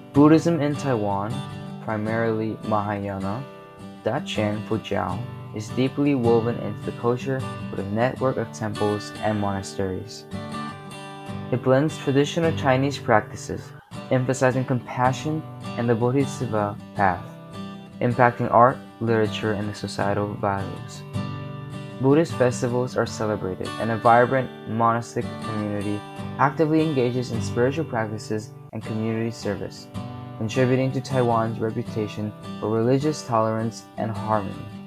Buddhism in Taiwan, primarily Mahayana, Dachen Fujiao, is deeply woven into the culture with a network of temples and monasteries. It blends traditional Chinese practices, emphasizing compassion and the Bodhisattva path, impacting art, literature, and the societal values. Buddhist festivals are celebrated, and a vibrant monastic community actively engages in spiritual practices and community service, contributing to Taiwan's reputation for religious tolerance and harmony.